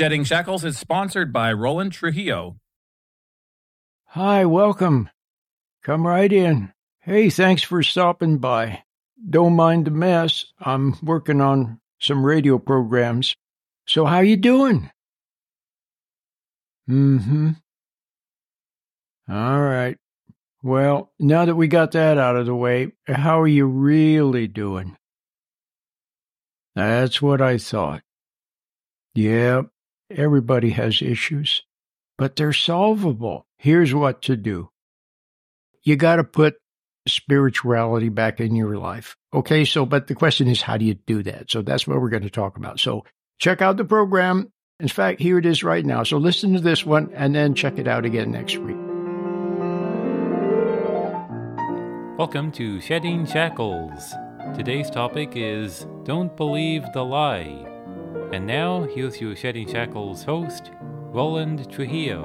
Shedding Shackles is sponsored by Roland Trujillo. Hi, welcome. Come right in. Hey, thanks for stopping by. Don't mind the mess. I'm working on some radio programs. So how you doing? All right. Well, now that we got that out of the way, how are you really doing? That's what I thought. Yeah, everybody has issues, but they're solvable. Here's what to do. You got to put spirituality back in your life. Okay, but the question is, how do you do that? So that's what we're going to talk about. So check out the program. In fact, here it is right now. So listen to this one and then check it out again next week. Welcome to Shedding Shackles. Today's topic is Don't Believe the Lie. And now, here's your Shedding Shackles host, Roland Trujillo.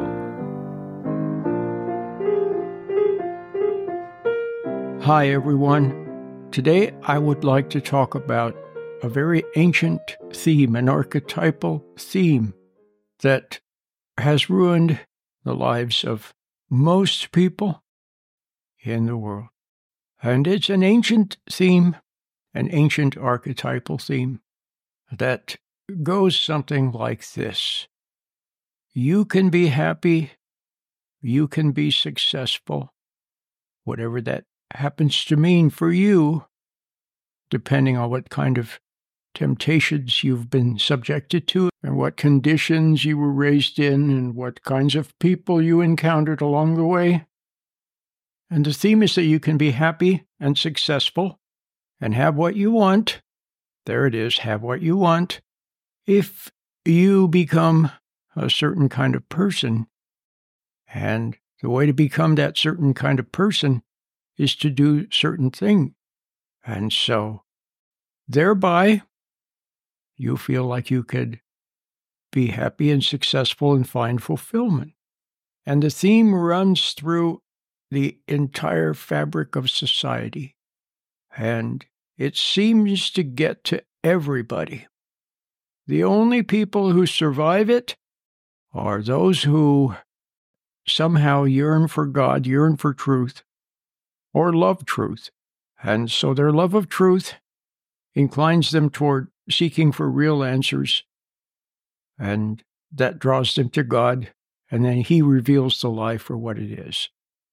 Hi, everyone. Today, I would like to talk about a very ancient theme, an archetypal theme that has ruined the lives of most people in the world. And it's an ancient theme, an ancient archetypal theme that goes something like this. You can be happy, you can be successful, whatever that happens to mean for you, depending on what kind of temptations you've been subjected to and what conditions you were raised in and what kinds of people you encountered along the way. And the theme is that you can be happy and successful and have what you want. There it is, have what you want. If you become a certain kind of person, and the way to become that certain kind of person is to do certain things. And so, thereby, you feel like you could be happy and successful and find fulfillment. And the theme runs through the entire fabric of society. And it seems to get to everybody. The only people who survive it are those who somehow yearn for God, yearn for truth, or love truth. And so their love of truth inclines them toward seeking for real answers, and that draws them to God, and then He reveals the lie for what it is.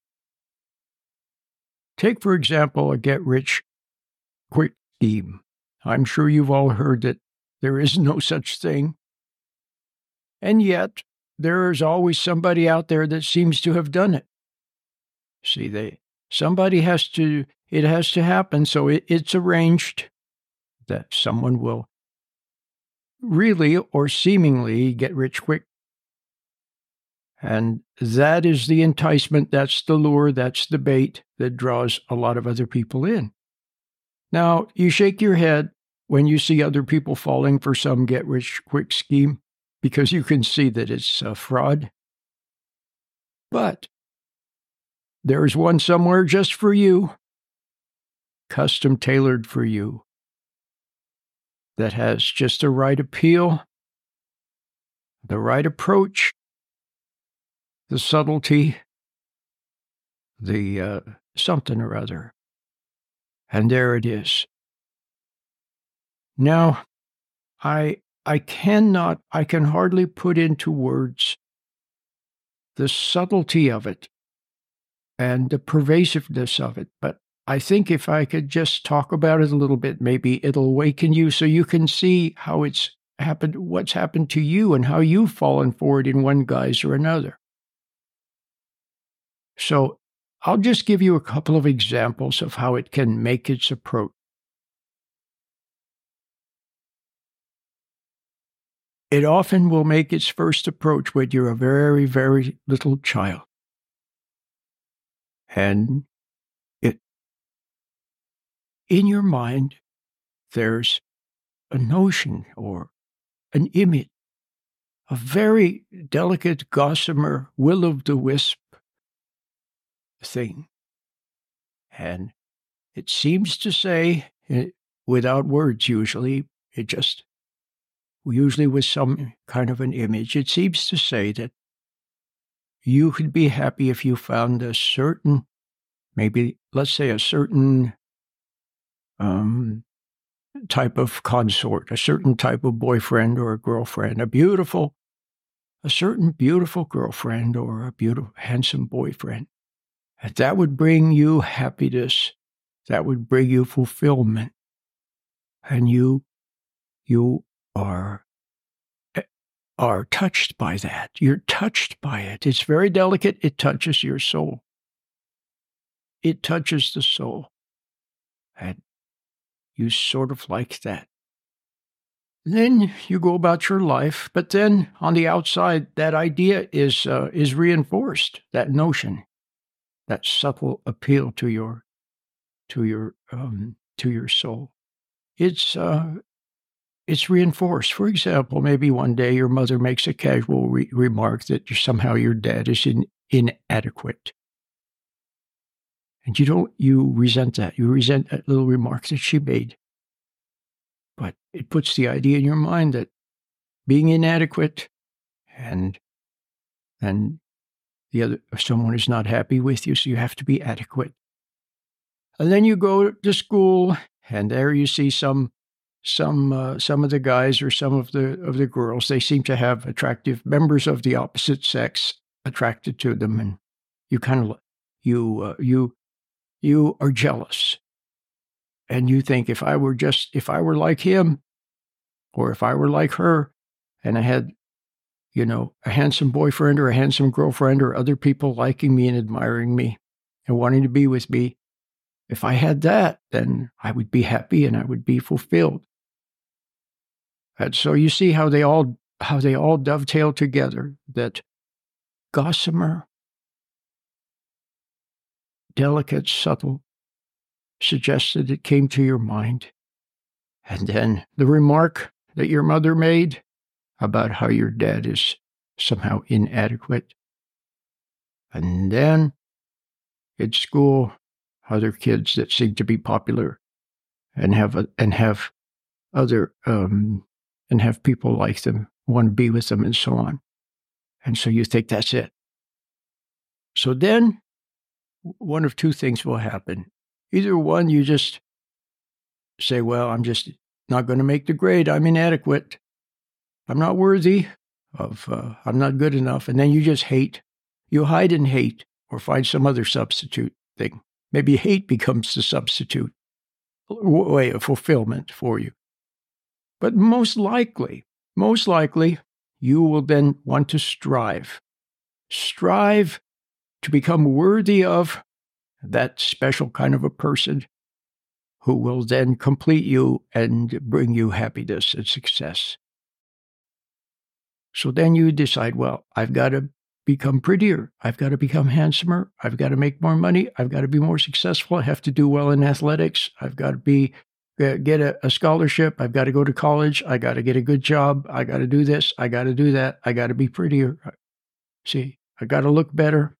Take, for example, a get-rich-quick scheme. I'm sure you've all heard that there is no such thing. And yet, there is always somebody out there that seems to have done it. See, it has to happen, so it's arranged that someone will really or seemingly get rich quick. And that is the enticement, that's the lure, that's the bait that draws a lot of other people in. Now, you shake your head when you see other people falling for some get-rich-quick scheme because you can see that it's a fraud. But there's one somewhere just for you, custom-tailored for you, that has just the right appeal, the right approach, the subtlety, the something or other. And there it is. Now, I can hardly put into words the subtlety of it and the pervasiveness of it, but I think if I could just talk about it a little bit, maybe it'll awaken you so you can see how it's happened, what's happened to you and how you've fallen for it in one guise or another. So I'll just give you a couple of examples of how it can make its approach. It often will make its first approach when you're a very, very little child. And in your mind, there's a notion or an image, a very delicate gossamer will-o'-the-wisp thing. And it seems to say, without words usually, it just usually with some kind of an image. It seems to say that you could be happy if you found a certain, maybe, let's say, a certain type of consort, a certain type of boyfriend or a girlfriend, a certain beautiful girlfriend or a beautiful, handsome boyfriend. And that would bring you happiness. That would bring you fulfillment. And you are touched by that. You're touched by it. It's very delicate. It touches your soul. It touches the soul. And you sort of like that. And then you go about your life, but then on the outside, that idea is reinforced. That notion, that subtle appeal to your soul. It's reinforced. For example, maybe one day your mother makes a casual remark that somehow your dad is inadequate. And you resent that. You resent that little remark that she made. But it puts the idea in your mind that being inadequate and someone is not happy with you, so you have to be adequate. And then you go to school, and there you see some of the guys or some of the girls. They seem to have attractive members of the opposite sex attracted to them, and you are jealous, and you think if I were like him, or if I were like her, and I had, a handsome boyfriend or a handsome girlfriend or other people liking me and admiring me and wanting to be with me, if I had that, then I would be happy and I would be fulfilled. And so you see how they all dovetail together. That gossamer, delicate, subtle, suggested it came to your mind. And then the remark that your mother made about how your dad is somehow inadequate. And then at school, other kids that seem to be popular and have people like them, want to be with them, and so on. And so you think that's it. So then one of two things will happen. Either one, you just say, well, I'm just not going to make the grade. I'm inadequate. I'm not worthy of, I'm not good enough. And then you just hate. You hide and hate, or find some other substitute thing. Maybe hate becomes the substitute way of fulfillment for you. But most likely, you will then want to strive to become worthy of that special kind of a person who will then complete you and bring you happiness and success. So then you decide, well, I've got to become prettier. I've got to become handsomer. I've got to make more money. I've got to be more successful. I have to do well in athletics. I've got to get a scholarship. I've got to go to college. I got to get a good job. I got to do this. I got to do that. I got to be prettier. See, I got to look better.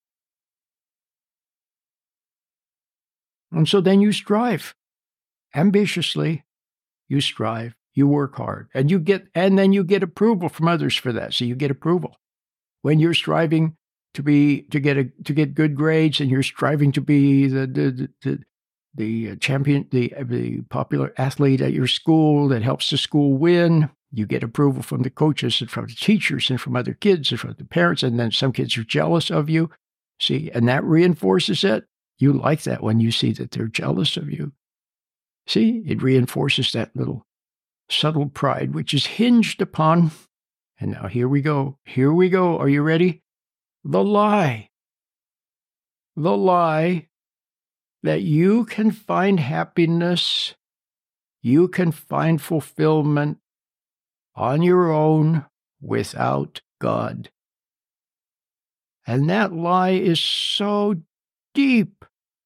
And so then you strive. Ambitiously, you strive. You work hard. And then you get approval from others for that. So you get approval. When you're striving to get good grades, and you're striving to be the champion, the popular athlete at your school that helps the school win, you get approval from the coaches and from the teachers and from other kids and from the parents, and then some kids are jealous of you. See, and that reinforces it. You like that when you see that they're jealous of you. See, it reinforces that little subtle pride, which is hinged upon, and now here we go. Are you ready? The lie that you can find happiness, you can find fulfillment on your own without God. And that lie is so deep,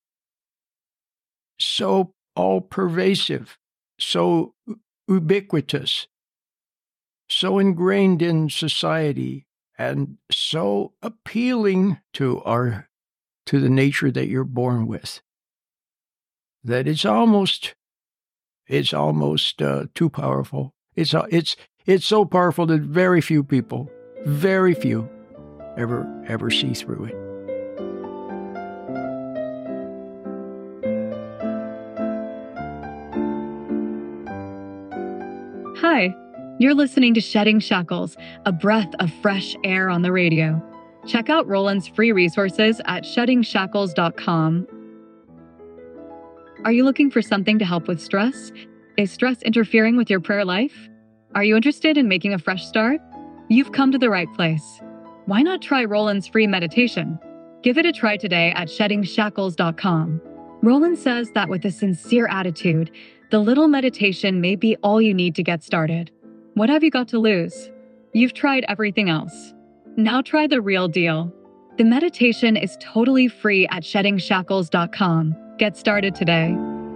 so all-pervasive, so ubiquitous, so ingrained in society, and so appealing to the nature that you're born with, that it's almost too powerful. It's It's so powerful that very few people, very few, ever see through it. Hi, you're listening to Shedding Shackles, a breath of fresh air on the radio. Check out Roland's free resources at sheddingshackles.com. Are you looking for something to help with stress? Is stress interfering with your prayer life? Are you interested in making a fresh start? You've come to the right place. Why not try Roland's free meditation? Give it a try today at sheddingshackles.com. Roland says that with a sincere attitude, the little meditation may be all you need to get started. What have you got to lose? You've tried everything else. Now try the real deal. The meditation is totally free at sheddingshackles.com. Get started today.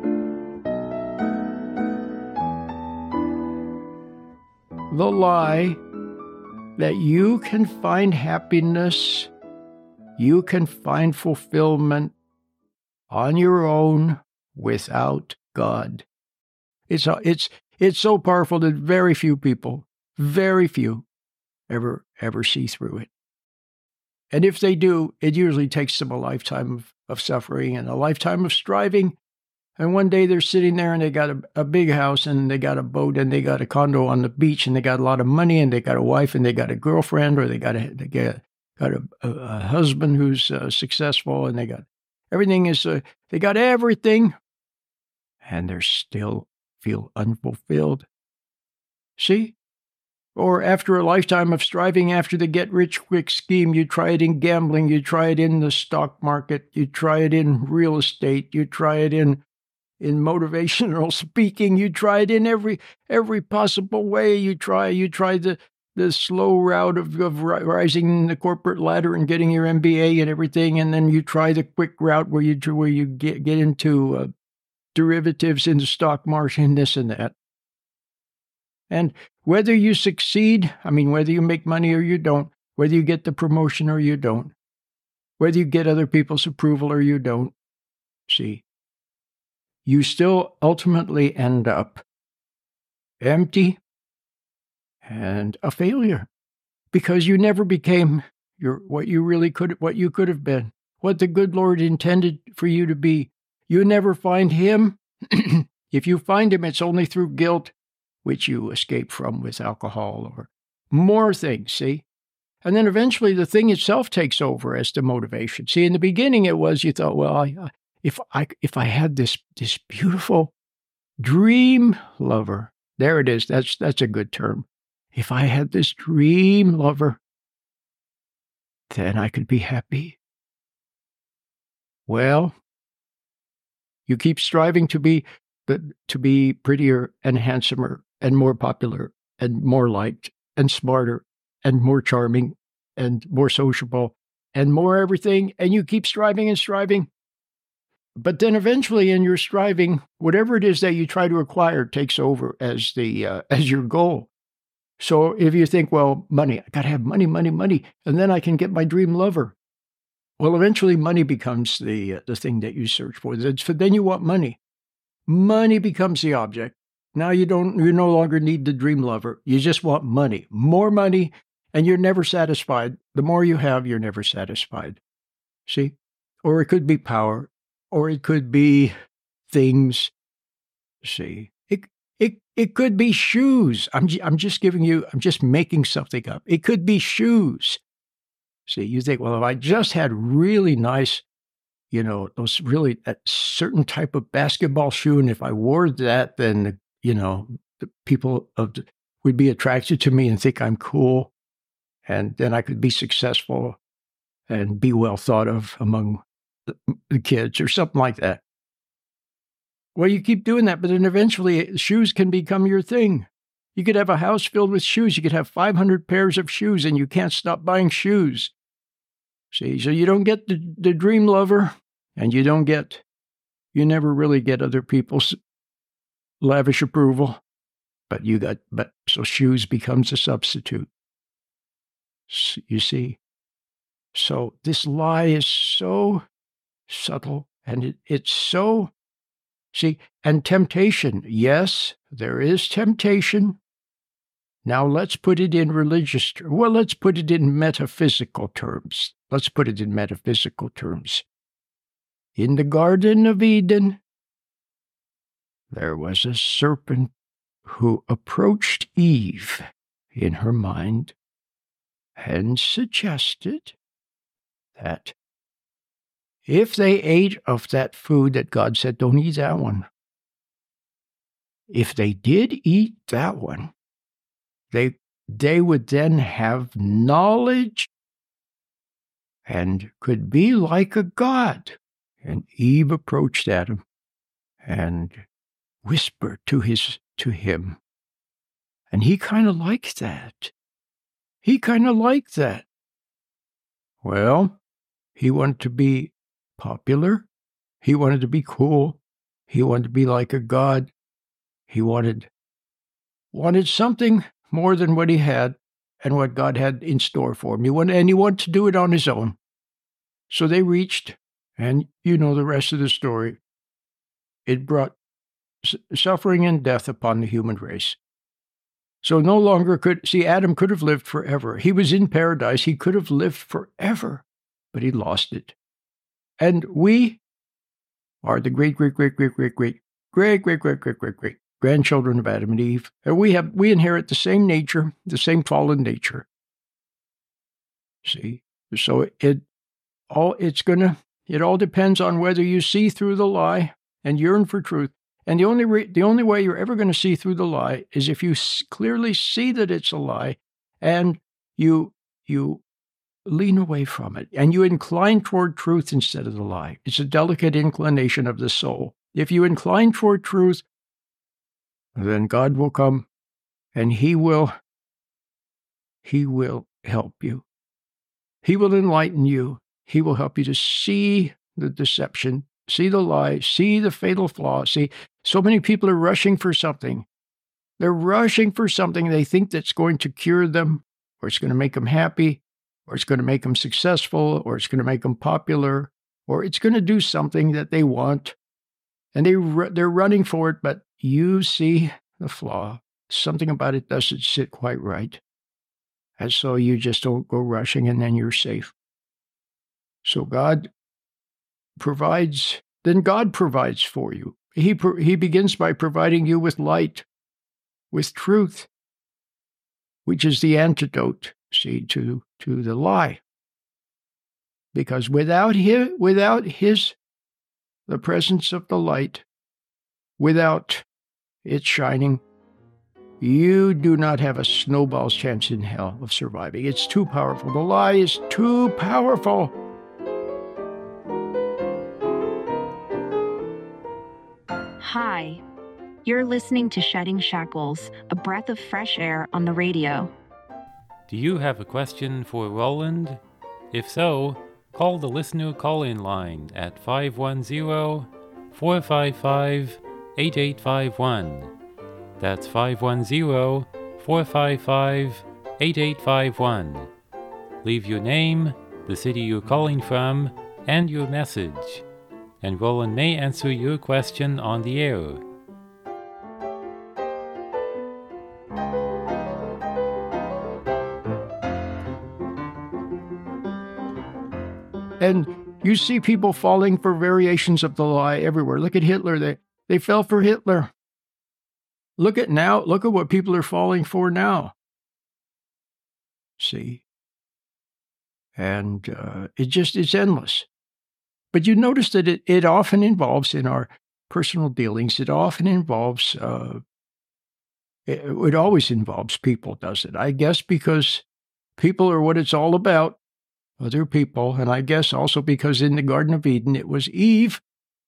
The lie that you can find happiness, you can find fulfillment on your own without God. It's so powerful that very few people, very few, ever see through it. And if they do, it usually takes them a lifetime of suffering and a lifetime of striving. And one day they're sitting there and they got a big house and they got a boat and they got a condo on the beach and they got a lot of money and they got a wife and they got a girlfriend or they got a husband who's successful and they got everything they got everything and they're still feel unfulfilled. See? Or after a lifetime of striving after the get-rich-quick scheme, you try it in gambling, you try it in the stock market, you try it in real estate, you try it in motivational speaking, you try it in every possible way. You try the slow route of rising the corporate ladder and getting your MBA and everything, and then you try the quick route where you get into derivatives in the stock market and this and that. And whether you succeed, whether you make money or you don't, whether you get the promotion or you don't, whether you get other people's approval or you don't, see, you still ultimately end up empty and a failure because you never became what you could have been, what the good Lord intended for you to be. You never find Him. If you find Him, it's only through guilt, which you escape from with alcohol or more things, see? And then eventually the thing itself takes over as the motivation. See, in the beginning it was, you thought, well, if I had this beautiful dream lover, there it is, that's a good term. If I had this dream lover, then I could be happy. Well, you keep striving to be prettier and handsomer and more popular and more liked and smarter and more charming and more sociable and more everything. And you keep striving and striving. But then eventually in your striving, whatever it is that you try to acquire takes over as your goal. So if you think, well, money, I got to have money, and then I can get my dream lover. Well, eventually money becomes the thing that you search for. Then you want money. Money becomes the object. Now you no longer need the dream lover. You just want money, more money, and you're never satisfied. The more you have, you're never satisfied. See? Or it could be power, or it could be things. See? It could be shoes. I'm just making something up. It could be shoes. See, you think, well, if I just had really nice, those really, that certain type of basketball shoe, and if I wore that, then, the people would be attracted to me and think I'm cool, and then I could be successful and be well thought of among the kids or something like that. Well, you keep doing that, but then eventually shoes can become your thing. You could have a house filled with shoes. You could have 500 pairs of shoes, and you can't stop buying shoes. See, so you don't get the dream lover, and you never really get other people's lavish approval, so shoes becomes a substitute. You see? So this lie is so subtle, and it's so, see, and temptation. Yes, there is temptation. Now let's put it in religious terms. Well, let's put it in metaphysical terms. Let's put it in metaphysical terms. In the Garden of Eden, there was a serpent who approached Eve in her mind and suggested that if they ate of that food that God said, don't eat that one, if they did eat that one, they would then have knowledge and could be like a god. And Eve approached Adam and whispered to him. And he kind of liked that. Well, he wanted to be popular. He wanted to be cool. He wanted to be like a god. He wanted something more than what he had and what God had in store for him. He wanted to do it on his own. So they reached, and you know the rest of the story. It brought suffering and death upon the human race. So no longer Adam could have lived forever. He was in paradise. He could have lived forever, but he lost it. And we are the great grandchildren of Adam and Eve. And we inherit the same nature, the same fallen nature. See? So it all depends on whether you see through the lie and yearn for truth. And the only way you're ever going to see through the lie is if you clearly see that it's a lie, and you lean away from it, and you incline toward truth instead of the lie. It's a delicate inclination of the soul. If you incline toward truth, then God will come, and He will help you. He will enlighten you. He will help you to see the deception, see the lie, see the fatal flaw. See, so many people are rushing for something. They're rushing for something they think that's going to cure them, or it's going to make them happy, or it's going to make them successful, or it's going to make them popular, or it's going to do something that they want. And they're running for it, but you see the flaw. Something about it doesn't sit quite right. And so you just don't go rushing, and then you're safe. So God provides for you. He begins by providing you with light, with truth, which is the antidote, see, to the lie. Because without the presence of the light, without it shining, you do not have a snowball's chance in hell of surviving. It's too powerful. The lie is too powerful. Hi, you're listening to Shedding Shackles, a breath of fresh air on the radio. Do you have a question for Roland? If so, call the listener call-in line at 510-455-8851. That's 510-455-8851. Leave your name, the city you're calling from, and your message, and Roland may answer your question on the air. And you see people falling for variations of the lie everywhere. Look at Hitler. They fell for Hitler. Look at what people are falling for now. See? And it's endless. But you notice that it often involves, in our personal dealings, it often involves, it always involves people, does it? I guess because people are what it's all about, other people, and I guess also because in the Garden of Eden, it was Eve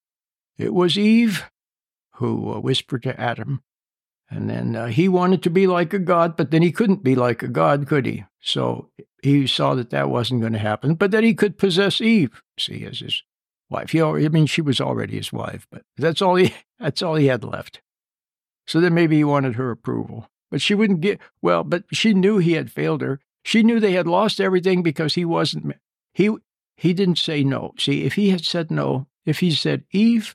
who whispered to Adam, and then he wanted to be like a god, but then he couldn't be like a god, could he? So he saw that wasn't going to happen, but that he could possess Eve, see, as his wife. She was already his wife, but that's all he had left. So then maybe he wanted her approval, but she wouldn't but she knew he had failed her. She knew they had lost everything because he didn't say no. See, if he had said no, if he said, Eve,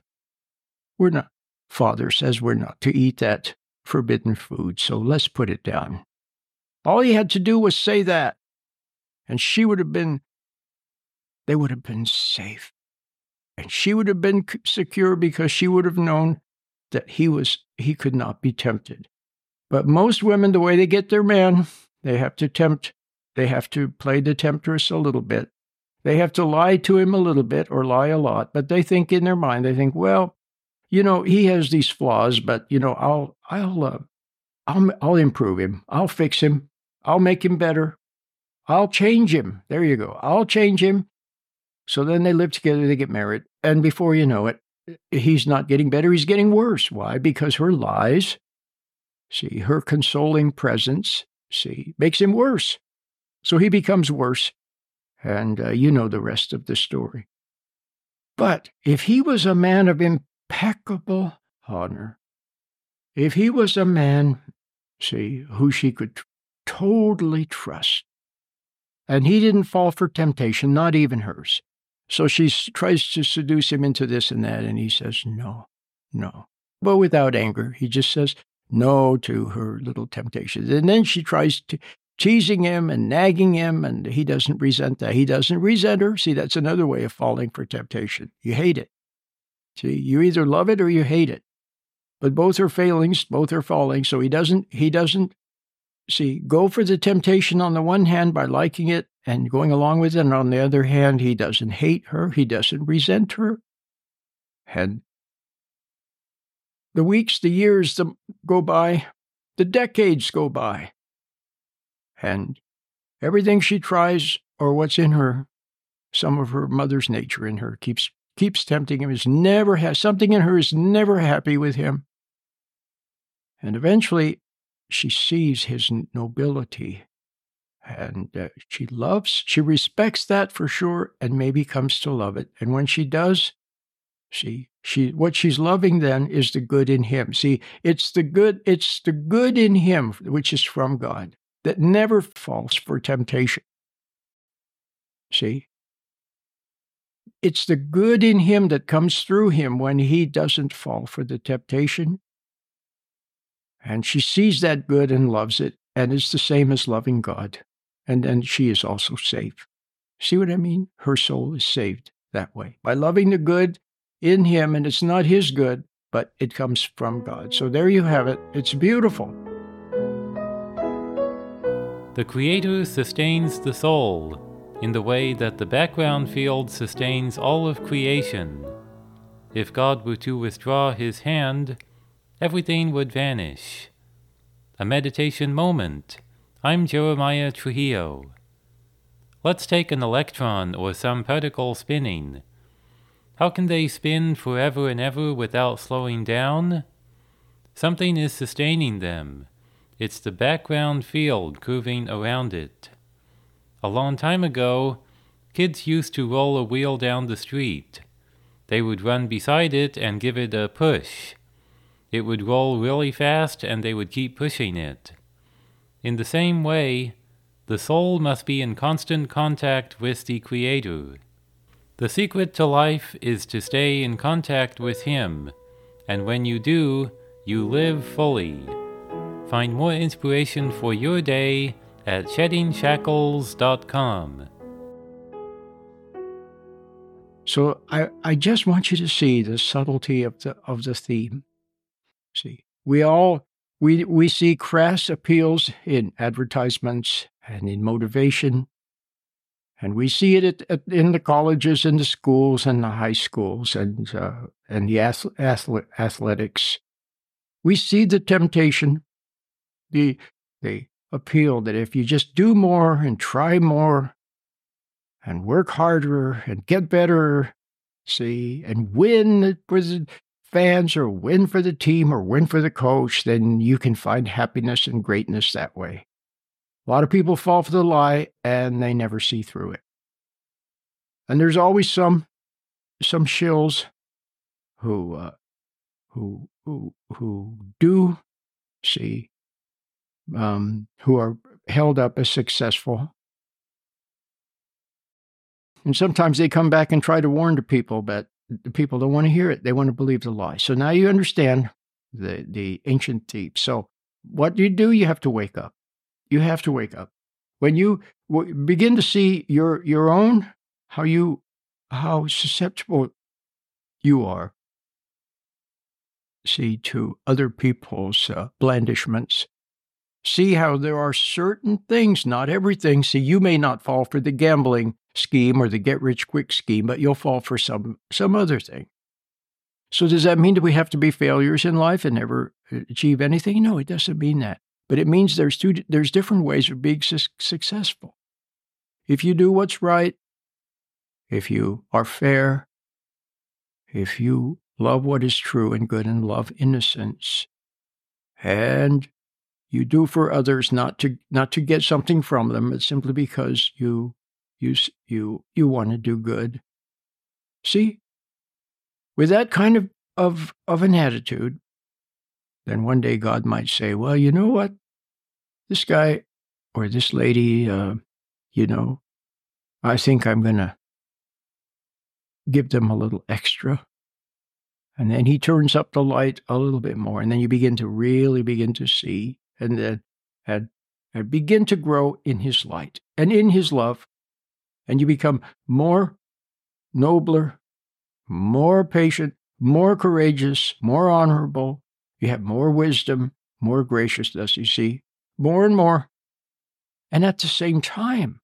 Father says we're not to eat that forbidden food, so let's put it down. All he had to do was say that, and they would have been safe. And she would have been secure because she would have known that he could not be tempted. But most women, the way they get their man, they have to play the temptress a little bit. They have to lie to him a little bit or lie a lot, but they think in their mind, well, he has these flaws, but I'll improve him. I'll fix him. I'll make him better. I'll change him. There you go. I'll change him. So then they live together, they get married, and before you know it, he's not getting better, he's getting worse. Why? Because her lies, her consoling presence, makes him worse. So he becomes worse, and you know the rest of the story. But if he was a man of impeccable honor, if he was a man, who she could totally trust, and he didn't fall for temptation, not even hers. So she tries to seduce him into this and that, and he says, no. But without anger, he just says no to her little temptations. And then she tries to teasing him and nagging him, and he doesn't resent that. He doesn't resent her. See, that's another way of falling for temptation. You hate it. See, you either love it or you hate it. But both are failings, both are falling, so he doesn't go for the temptation on the one hand by liking it and going along with it, and on the other hand, he doesn't hate her, he doesn't resent her. And the weeks, the years go by, the decades go by, and everything she tries, or what's in her, some of her mother's nature in her, keeps tempting him, something in her is never happy with him. And eventually, she sees his nobility, and she respects that for sure, and maybe comes to love it. And when she does, what she's loving then is the good in him. See, it's the good in him, which is from God, that never falls for temptation. See? It's the good in him that comes through him when he doesn't fall for the temptation. And she sees that good and loves it, and it's the same as loving God. And then she is also saved. See what I mean? Her soul is saved that way, by loving the good in him, and it's not his good, but it comes from God. So there you have it. It's beautiful. The Creator sustains the soul in the way that the background field sustains all of creation. If God were to withdraw his hand, everything would vanish. A meditation moment. I'm Jeremiah Trujillo. Let's take an electron or some particle spinning. How can they spin forever and ever without slowing down? Something is sustaining them. It's the background field curving around it. A long time ago, kids used to roll a wheel down the street. They would run beside it and give it a push. It would roll really fast, and they would keep pushing it. In the same way, the soul must be in constant contact with the Creator. The secret to life is to stay in contact with Him, and when you do, you live fully. Find more inspiration for your day at SheddingShackles.com. So I just want you to see the subtlety of the theme. See, we see crass appeals in advertisements and in motivation, and we see it in the colleges and the schools and the high schools and the athletics. We see the temptation, the appeal that if you just do more and try more and work harder and get better, see, and win for the fans or win for the team or win for the coach, then you can find happiness and greatness that way. A lot of people fall for the lie and they never see through it. And there's always some shills who do see, who are held up as successful. And sometimes they come back and try to warn the people, but the people don't want to hear it. They want to believe the lie. So now you understand the ancient thief. So what do? You have to wake up. You have to wake up. When you begin to see your own, how susceptible you are, see, to other people's blandishments. See how there are certain things, not everything. See, you may not fall for the gambling scheme or the get-rich-quick scheme, but you'll fall for some other thing. So does that mean that we have to be failures in life and never achieve anything? No, it doesn't mean that. But it means there's different ways of being successful. If you do what's right, if you are fair, if you love what is true and good and love innocence, and you do for others not to get something from them, but simply because you want to do good. See, with that kind of an attitude, then one day God might say, well, you know what? This guy or this lady, I think I'm going to give them a little extra. And then he turns up the light a little bit more, and then you begin to see, and then and begin to grow in his light and in his love, and you become more nobler, more patient, more courageous, more honorable. You have more wisdom, more graciousness, you see, more and more. And at the same time,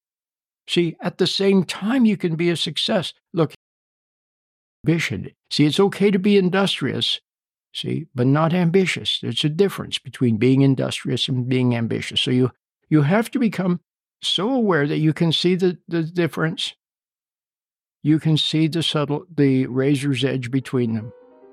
you can be a success. Look, ambition. See, it's okay to be industrious, but not ambitious. There's a difference between being industrious and being ambitious. So you have to become so aware that you can see the difference. You can see the razor's edge between them.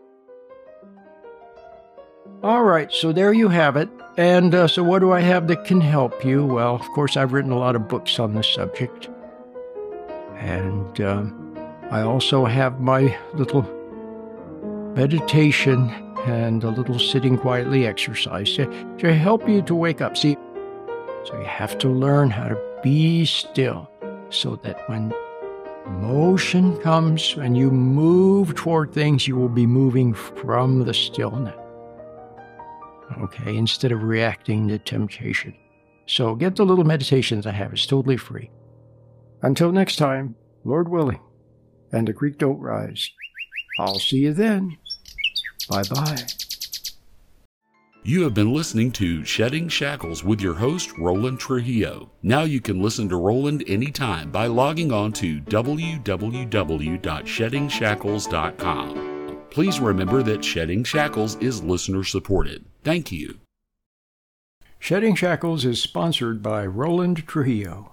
All right, so there you have it. And so what do I have that can help you? Well, of course, I've written a lot of books on this subject. And I also have my little meditation and a little sitting quietly exercise to help you to wake up. See, so you have to learn how to be still so that when motion comes and you move toward things, you will be moving from the stillness. Okay, instead of reacting to temptation. So get the little meditations I have. It's totally free. Until next time, Lord willing, and the creek don't rise. I'll see you then. Bye-bye. You have been listening to Shedding Shackles with your host, Roland Trujillo. Now you can listen to Roland anytime by logging on to www.sheddingshackles.com. Please remember that Shedding Shackles is listener-supported. Thank you. Shedding Shackles is sponsored by Roland Trujillo.